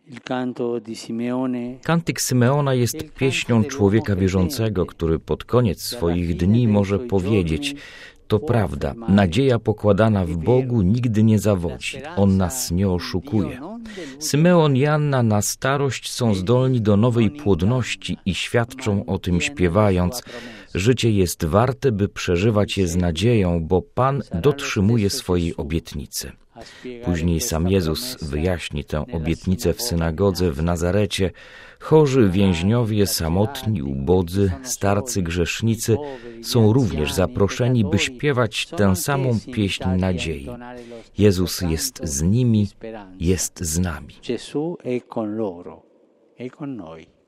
Kantyk Symeona jest pieśnią człowieka wierzącego, który pod koniec swoich dni może powiedzieć: to prawda, nadzieja pokładana w Bogu nigdy nie zawodzi, On nas nie oszukuje. Symeon i Anna na starość są zdolni do nowej płodności i świadczą o tym śpiewając: życie jest warte, by przeżywać je z nadzieją, bo Pan dotrzymuje swojej obietnicy. Później sam Jezus wyjaśni tę obietnicę w synagodze w Nazarecie. Chorzy, więźniowie, samotni, ubodzy, starcy, grzesznicy są również zaproszeni, by śpiewać tę samą pieśń nadziei. Jezus jest z nimi, jest z nami. Gesù è con loro, è con noi.